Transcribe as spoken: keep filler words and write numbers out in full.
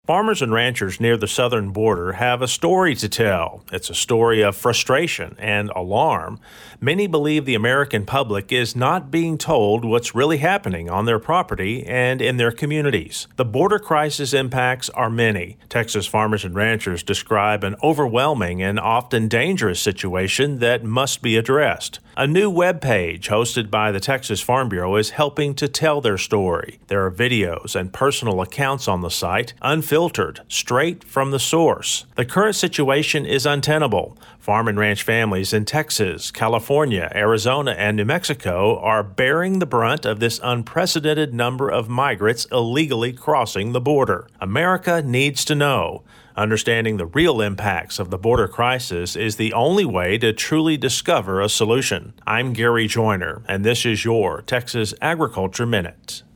Farmers and ranchers near the southern border have a story to tell. It's a story of frustration and alarm. Many believe the American public is not being told what's really happening on their property and in their communities. The border crisis impacts are many. Texas farmers and ranchers describe an overwhelming and often dangerous situation that must be addressed. A new web page hosted by the Texas Farm Bureau is helping to tell their story. There are videos and personal accounts on the site, unfiltered, straight from the source. The current situation is untenable. Farm and ranch families in Texas, California, Arizona, and New Mexico are bearing the brunt of this unprecedented number of migrants illegally crossing the border. America needs to know. Understanding the real impacts of the border crisis is the only way to truly discover a solution. I'm Gary Joyner, and this is your Texas Agriculture Minute.